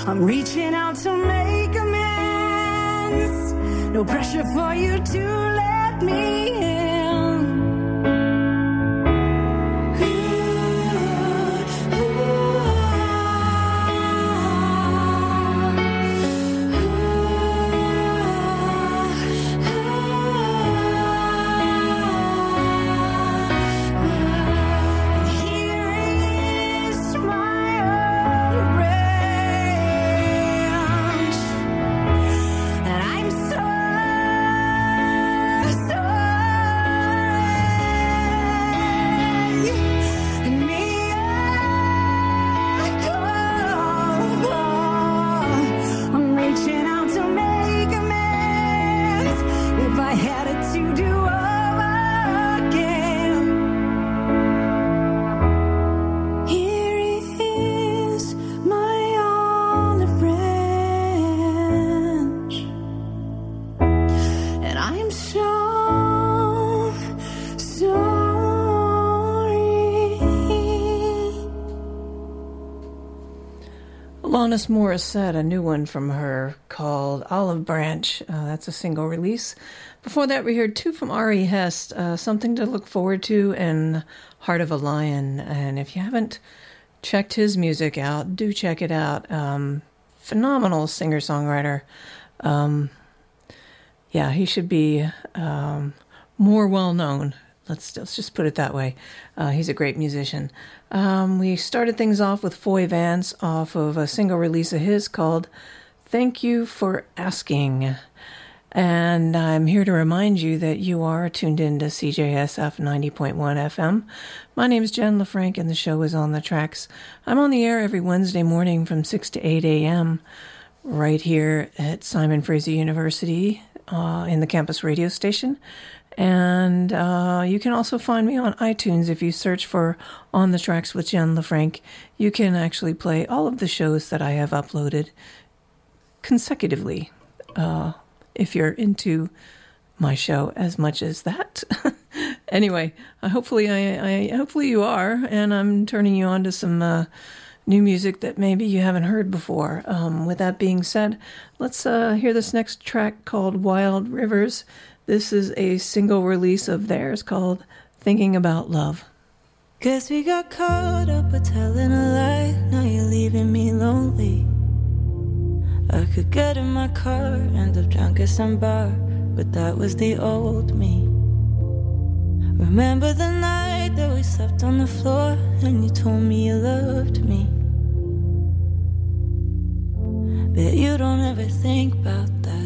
I'm reaching out to make amends. No pressure for you to let me in. Alanis Morissette, a new one from her called Olive Branch. That's a single release. Before that, we heard two from Ari Hest, Something to Look Forward to and Heart of a Lion. And if you haven't checked his music out, do check it out. Phenomenal singer-songwriter. Yeah, he should be more well-known. Let's just put it that way. He's a great musician. We started things off with Foy Vance off of a single release of his called Thank You for Asking. And I'm here to remind you that you are tuned in to CJSF 90.1 FM. My name is Jen LaFranc, and the show is On the Tracks. I'm on the air every Wednesday morning from 6 to 8 a.m. right here at Simon Fraser University in the campus radio station. And you can also find me on iTunes. If you search for On the Tracks with Jen LaFranc, you can actually play all of the shows that I have uploaded consecutively, if you're into my show as much as that. Anyway, hopefully you are, and I'm turning you on to some new music that maybe you haven't heard before. With that being said, let's hear this next track called Wild Rivers. This is a single release of theirs called Thinking About Love. Guess we got caught up with telling a lie. Now you're leaving me lonely. I could get in my car, end up drunk at some bar, but that was the old me. Remember the night that we slept on the floor and you told me you loved me. Bet you don't ever think about that.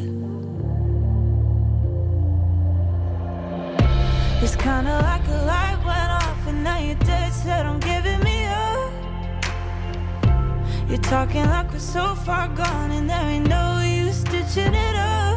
It's kinda like a light went off and now you're dead set on giving me up. You're talking like we're so far gone and there ain't no use stitching it up.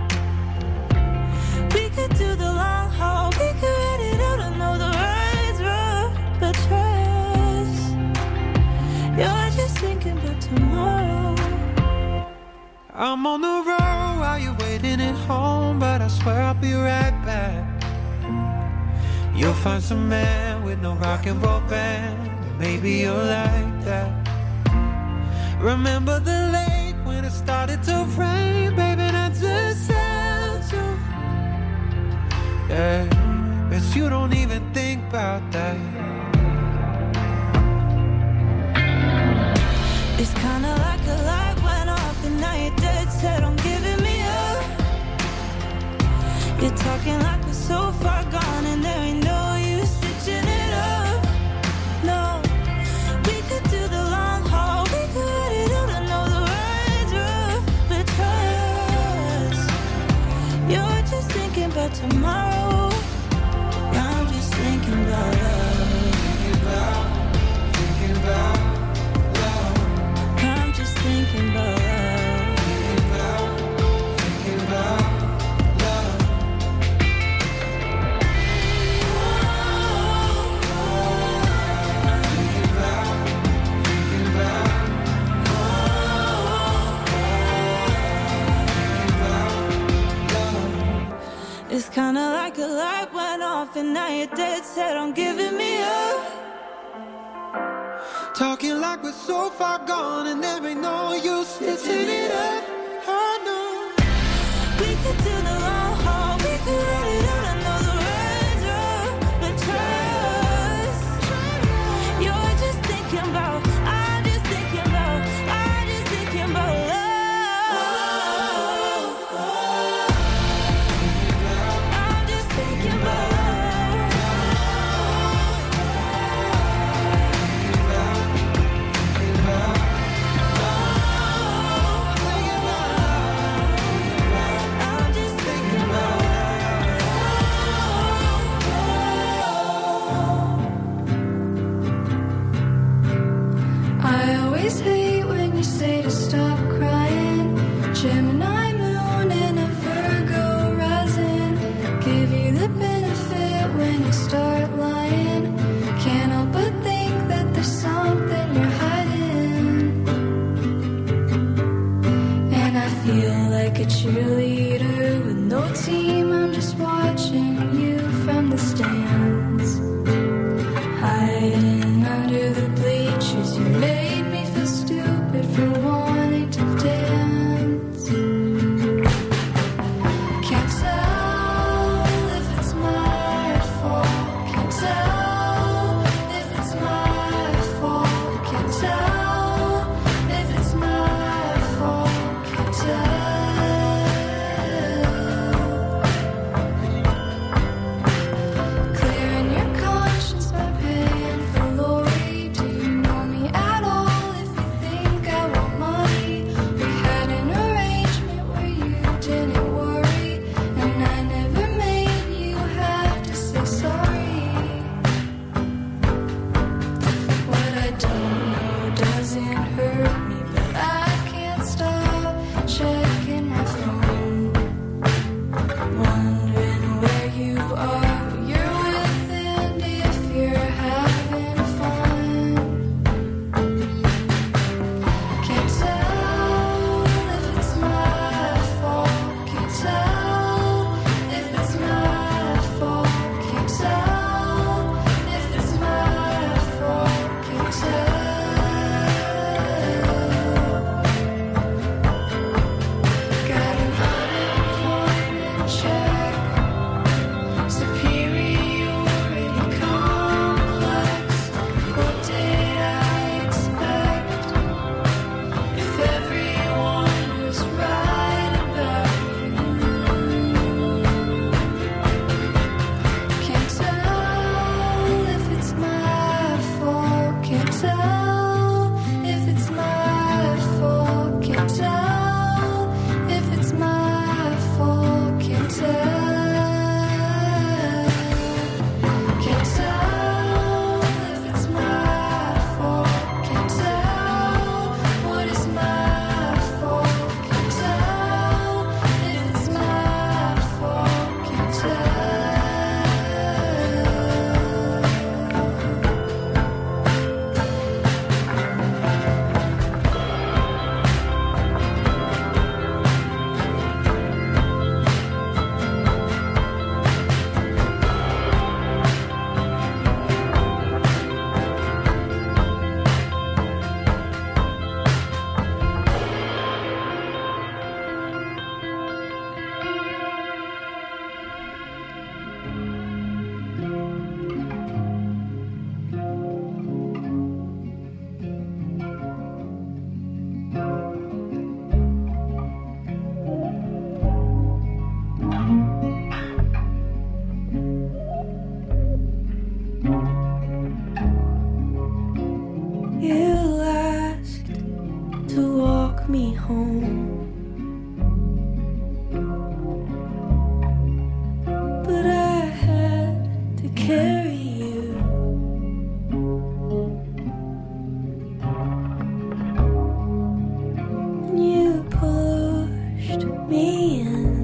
We could do the long haul, we could ride it out. I know the ride's rough, but trust, you're just thinking about tomorrow. I'm on the road while you're waiting at home, but I swear I'll be right back. You'll find some man with no rock and roll band, and maybe you'll like that. Remember the lake when it started to rain, baby, that just sounds so. Yeah, but you don't even think about that. It's kinda like a light went off and now you're dead set on giving me up. You're talking like we're so far gone and there ain't no use stitching it up. No, we could do the long haul, we could ride it out. I know the ride's rough, but trust, you're just thinking about tomorrow. I'm just thinking about love. Thinking about love. I'm just thinking about love. Thinking about love. It's kinda like a light went off and now you're dead set on giving me up. Talking like we're so far gone and there ain't no use stitching it up. I know We could do the long haul. We could run it out. I know the road's rough, but trust. You're just thinking about. I'm just thinking about. I'm just thinking about love. I'm just thinking about love. I'm just thinking about I always hate when you say to stop crying. Gemini moon and a Virgo rising. Give you the benefit when you start lying. Can't help but think that there's something you're hiding. And I feel like a cheerleader with no team. I'm just watching you from the stands. Hiding under the bleachers, you made me feel stupid for wanting to dance. Can't tell if it's my fault. Can't tell if it's my fault. Can't tell if it's my fault. Can't tell. Clearing your conscience by paying for Lori. Do you know me at all if you think I want money? We had an arrangement where you didn't worry, and I never made you have to say sorry. What I don't know doesn't hurt me, but I can't stop checking my phone. Wondering where you are, who you're with, and if you're having fun. Can't tell if it's my fault. Can't tell if it's my fault. Can't tell if it's my fault. Can't tell. Got an unemployment check. Superiority complex. What did I expect? If everyone was right about you. Can't tell if it's my fault. Can't tell if it's my fault. Can't tell if it's my fault. Can't tell. Can't tell if it's my fault. Can't tell what is my fault. Can't tell if it's my fault. Can't tell. You asked to walk me home, but I had to carry you. And you pushed me in,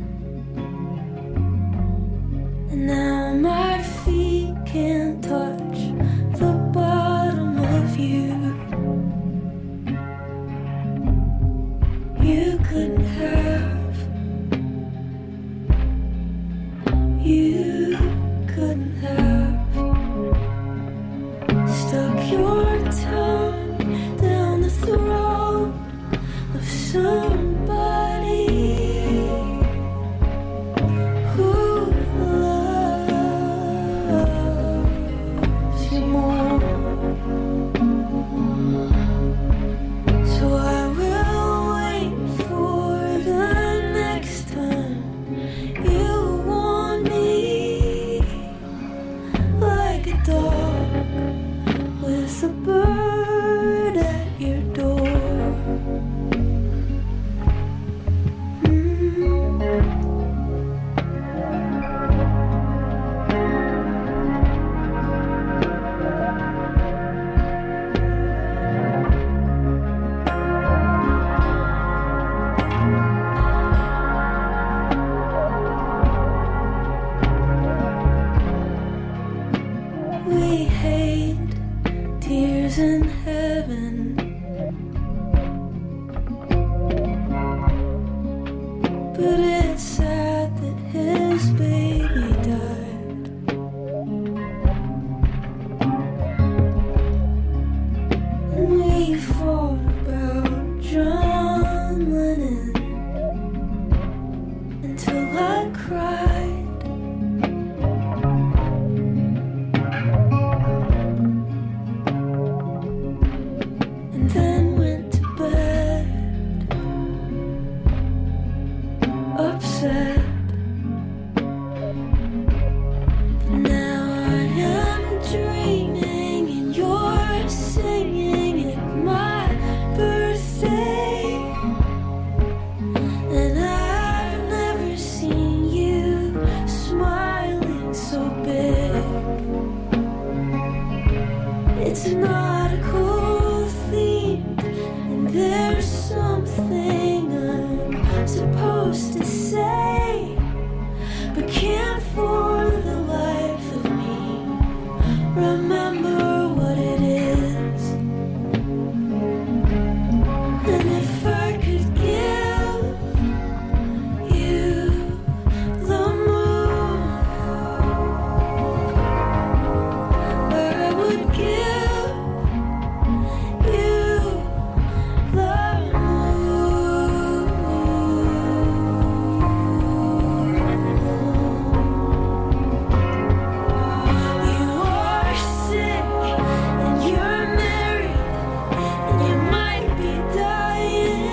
and now my feet can't touch the bottom of you. thought about John Lennon until I cried. And then went to bed upset. Now I am dreaming and you're singing at my birthday. And I've never seen you smiling so big. It's nautical themed and there's something I'm supposed to say, but can't for the life of me remember what it is. And if I could give you the moon, or I would give you the You are sick and you're married and you might be dying,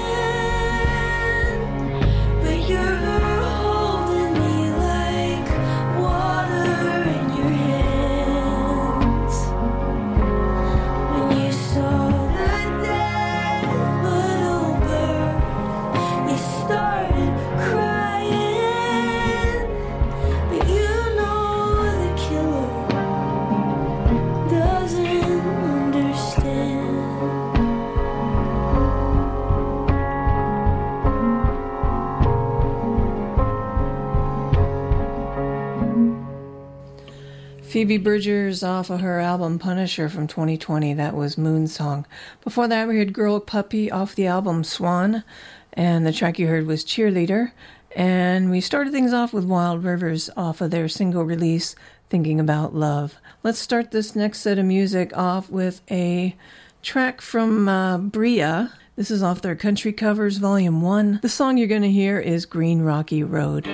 but you're holding me like water in your hands. When you saw that dead little bird, you started crying, but you know the killer doesn't understand. Phoebe Bridgers off of her album Punisher from 2020. That was Moonsong. Before that, we heard Girl Puppy off the album Swan. And the track you heard was Cheerleader. And we started things off with Wild Rivers off of their single release, Thinking About Love. Let's start this next set of music off with a track from Bria. This is off their Country Covers Volume 1. The song you're going to hear is Green Rocky Road.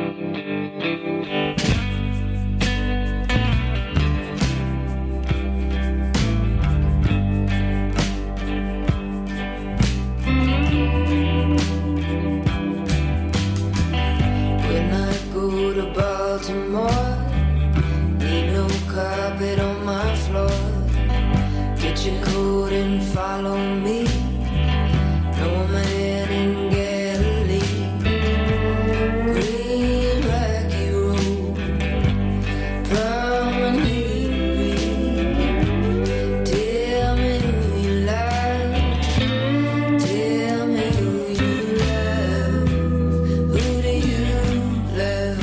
When I go to Baltimore, need no carpet on my floor. Get your coat and follow me. No man in Galilee. Green rocky road, promenade green. Tell me who you love. Tell me who you love. Who do you love?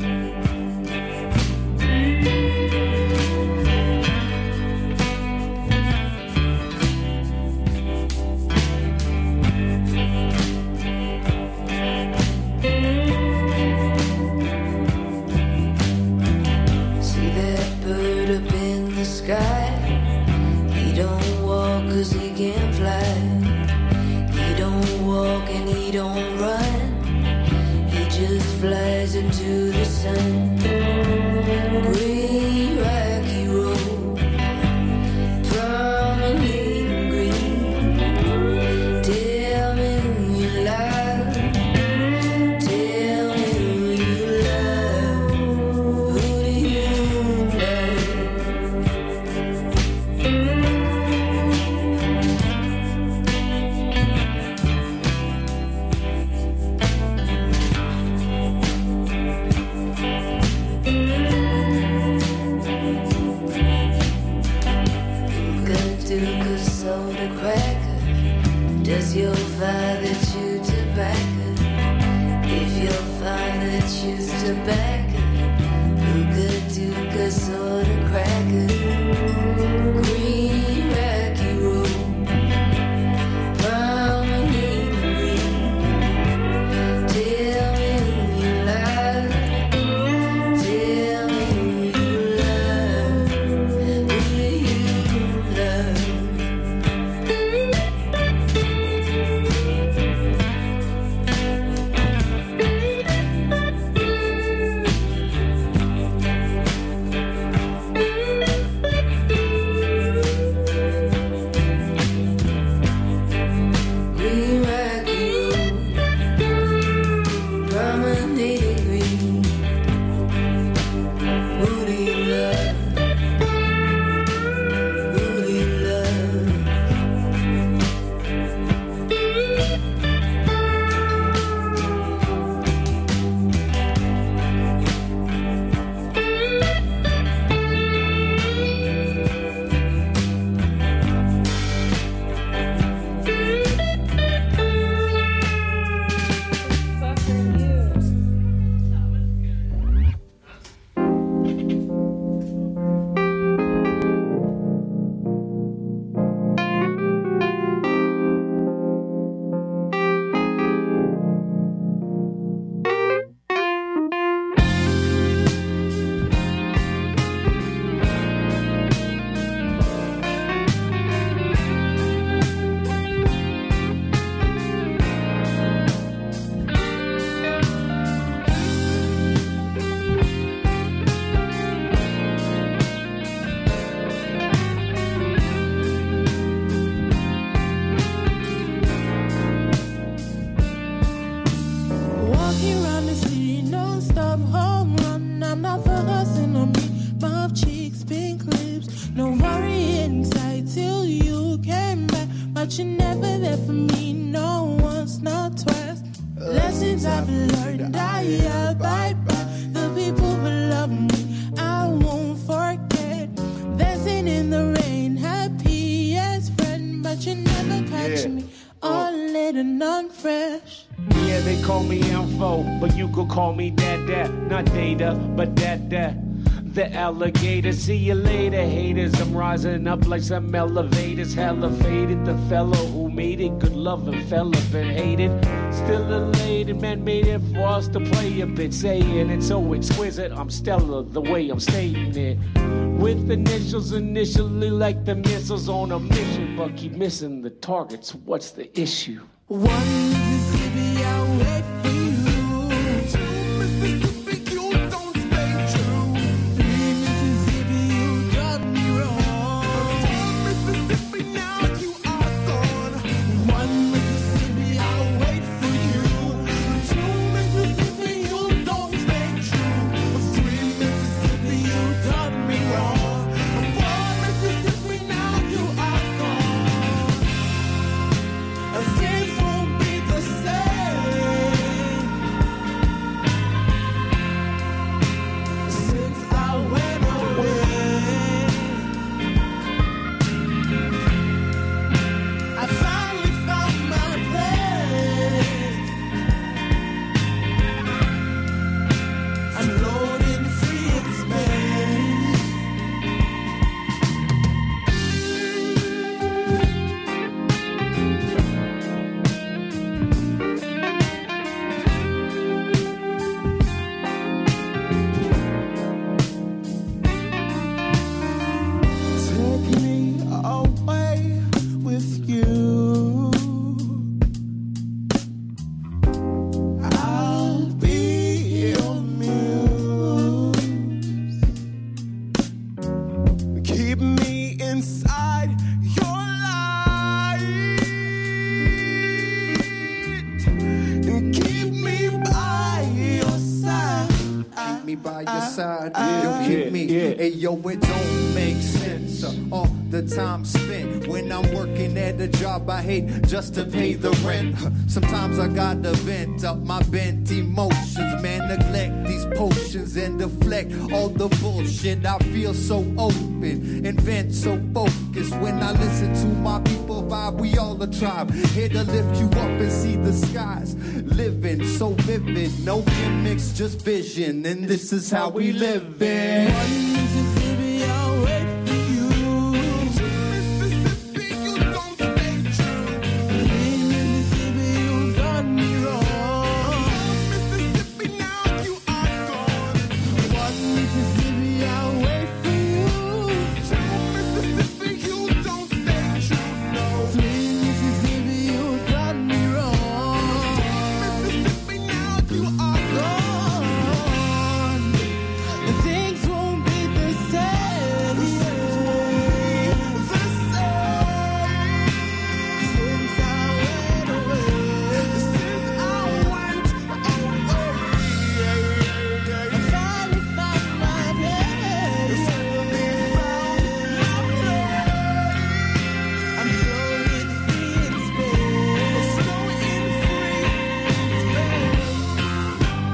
See that bird up in the sky? He don't walk 'cause he can't fly. He don't walk and he don't run. He just flies into the sun. Green rocky road, promenade green. Tell me who you love. Tell me who you love. Who do you love? Duke a soda cracker. Does your father chew tobacco? If your father chews tobacco, who could Duke a soda cracker? Green rocky road, promenade green. Tell me who you love. Tell me who you love. Who do you love? but you're never there for me, no once, not twice. Lessons I've learned, I abide by. The people who love me, I won't forget. Dancing in the rain, happy as friend, but you never catch me all lit and non-fresh. Yeah, they call me Info, but you could call me Dad. Not Data, but Dad. The alligator, see you later, haters. I'm rising up like some elevators. Hella faded, the fellow who made it. Good loving fella, been hated. Still elated, man made it for us to play a bit. Saying it's so exquisite, I'm stellar the way I'm stating it. With initials initially like the missiles on a mission, but keep missing the targets. What's the issue? One Mississippi, I'll wait for you. Two Mississippi, you don't stay true. Three Mississippi, you got me wrong. Four Mississippi, now you are gone. One Mississippi, I'll wait for you. Two Mississippi, you don't stay true. Three Mississippi, you got me wrong. Four Mississippi, now you are gone. Things won't be the same since I went away. I finally found my place. I'm floating free in space. Take me away with you. I'll be your muse. Keep me inside your light and keep me by your side. Keep me by your side, yo, keep me. Hey, yo, it don't make sense. All the time spent when I'm working at a job I hate just to pay the rent. Sometimes I gotta vent up my bent emotions, man. Neglect these potions and deflect all the bullshit. I feel so open and vent so focused when I listen to my people vibe. We all a tribe, here to lift you up and see the skies. Living so vivid, no gimmicks, just vision, and this is how we live it. One Mississippi, I'll wait for you. Mississippi, you don't stay true. Three Mississippi, you got me wrong. Mississippi, now you are gone. One Mississippi, I'll wait for you. Two Mississippi, you don't stay true. No. Three Mississippi, you got me wrong. Mississippi, now you are gone. And things won't be the same. Since I went away. Since I went away. I finally found my place. I'm floating free in space. Floating free in space.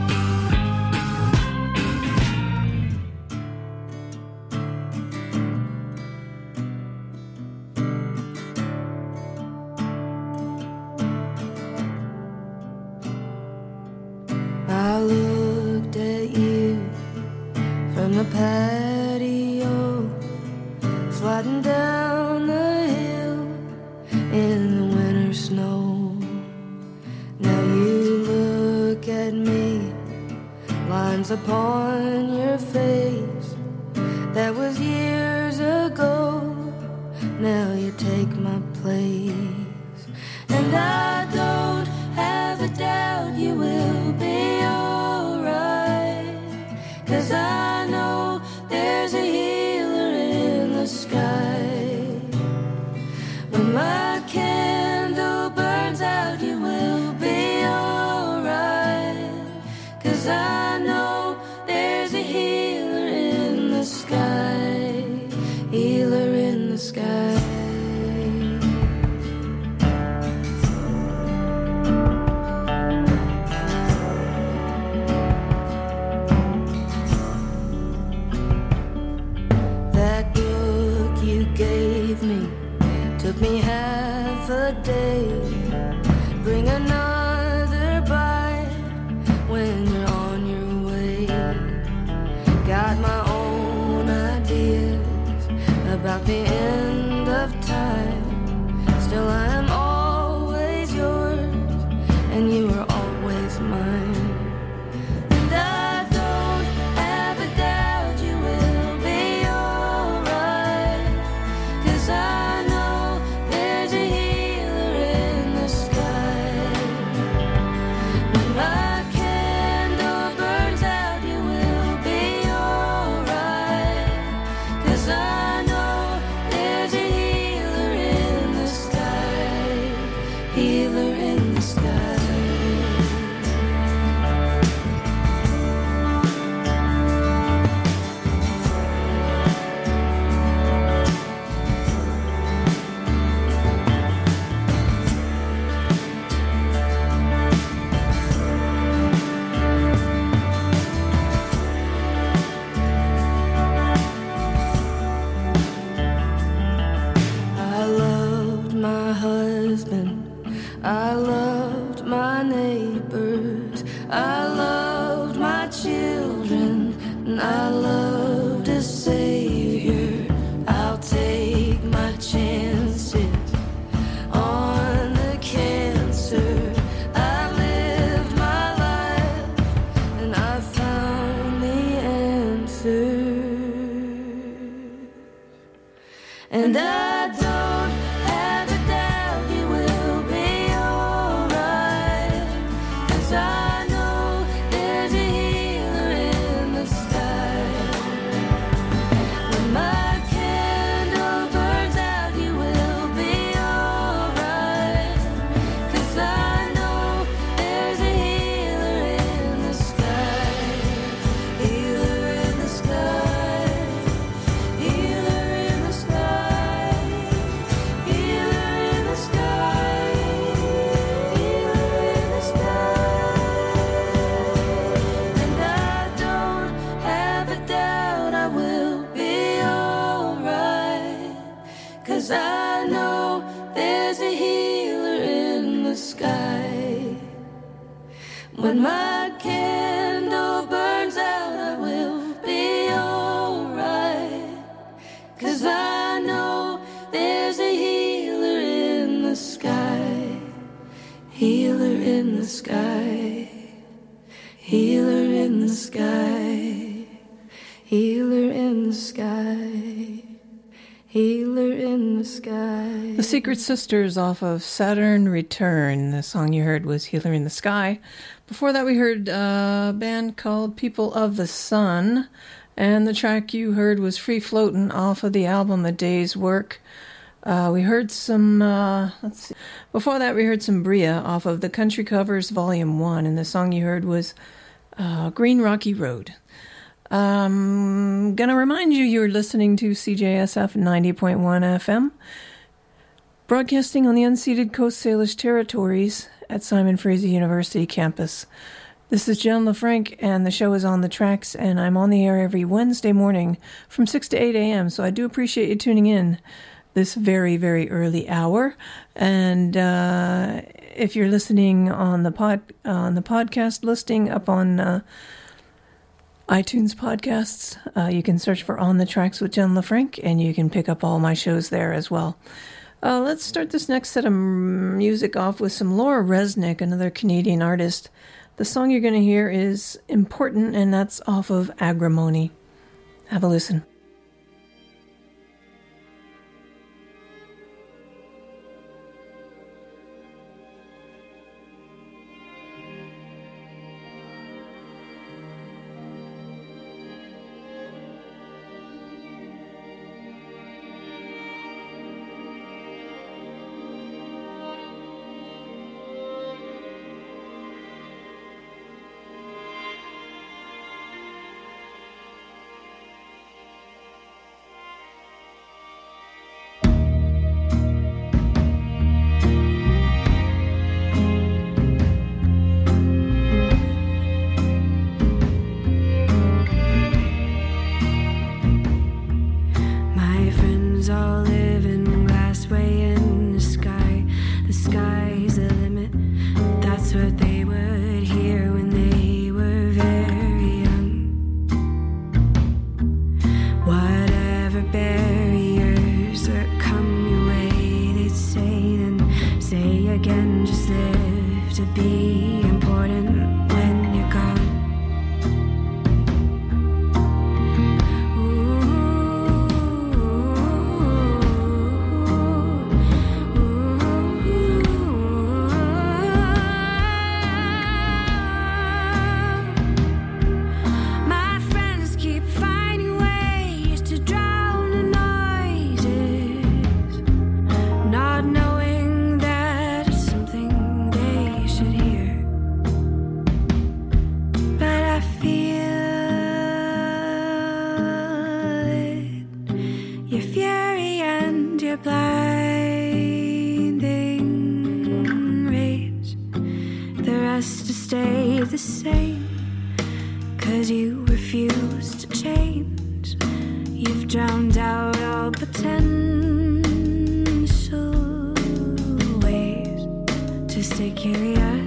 I looked at you from the patio, sliding down the hill in the winter snow. Now you look at me, lines upon your face. That was years ago. Now you take my place, and I don't have a doubt you will be alright. 'Cause I know there's a healer in the sky. When my candle burns out, you will be alright. 'Cause I know there's a healer in the sky. Healer in the sky. half a day. Bring another bite when you're on your way. Got my own ideas about the end of time. Still I am always yours, and you are always mine. And I don't have a doubt you will be alright, 'cause I know there's a healer in the sky. When my candle burns out, you will be alright, 'cause I know there's a healer in the sky, healer in the sky. I loved my husband, I loved my neighbors, I loved my children, and I loved a savior. I'll take my chances on the cancer. I lived my life and I found the answer. And I don't have a doubt you will be alright, 'cause I know there's a healer in the sky. When my candle burns out, you will be alright, 'cause I know there's a healer in the sky, healer in the sky, healer in the sky, healer in the sky, healer in the sky. And I don't have a doubt I will be alright, 'cause I know there's a healer in the sky. When my candle burns out, I will be alright, 'cause I know there's a healer in the sky, healer in the sky, healer in the sky, healer in the sky, healer in the sky. The Secret Sisters off of Saturn Return. The song you heard was Healer in the Sky. Before that, we heard a band called People of the Sun. And the track you heard was Free Floatin' off of the album A Day's Work. We heard some, let's see. Before that, we heard some Bria off of the Country Covers Volume 1. And the song you heard was Green Rocky Road. Gonna remind you, you're listening to CJSF 90.1 FM, broadcasting on the unceded Coast Salish territories at Simon Fraser University campus. This is Jen LaFranc, and the show is On the Tracks, and I'm on the air every Wednesday morning from 6 to 8 a.m., so I do appreciate you tuning in this very, very early hour. And if you're listening on the podcast listing up on iTunes podcasts, you can search for On the Tracks with Jen LaFranc, and you can pick up all my shows there as well. Let's start this next set of music off with some Laura Resnick, another Canadian artist. The song you're going to hear is Important, and that's off of Agrimony. Have a listen. say again, just live to be important when you're gone. My friends keep finding ways to drown the noises, not knowing that it's something they should hear. But I feel it, your fury and your blinding rays. The rest has stayed the same, 'cause you refuse to change. You've drowned out all potential ways to stay curious.